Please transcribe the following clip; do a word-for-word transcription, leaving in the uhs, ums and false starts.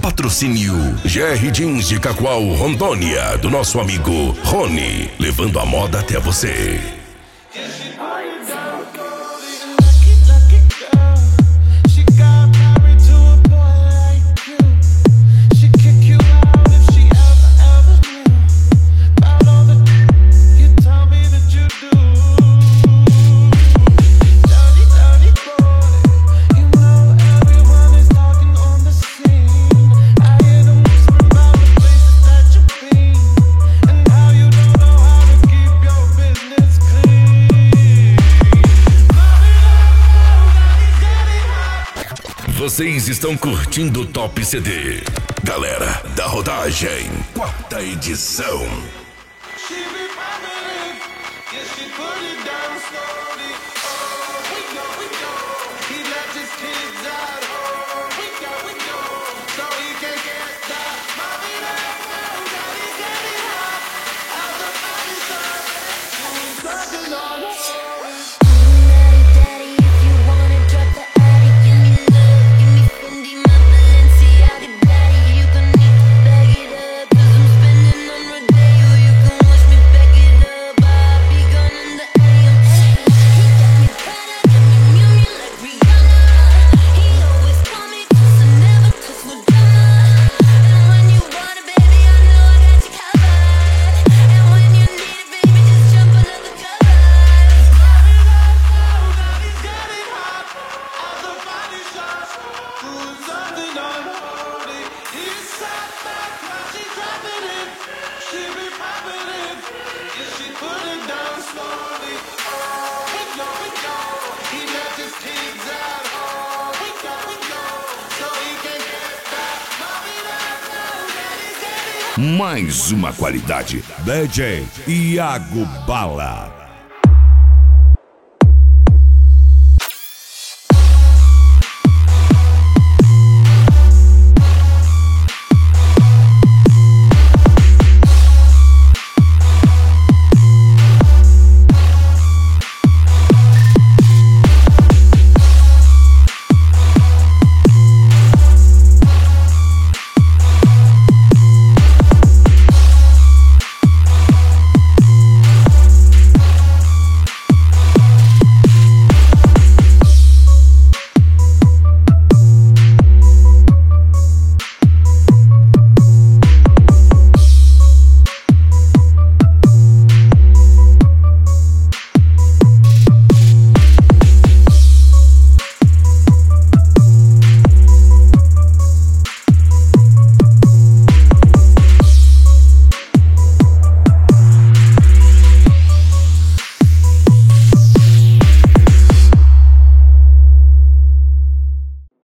Patrocínio G R Jeans de Cacoal, Rondônia, do nosso amigo Rony, levando a moda até você. Vocês estão curtindo o Top C D. Galera da Rodagem, quarta edição. Mais uma qualidade. D J Iago Bala.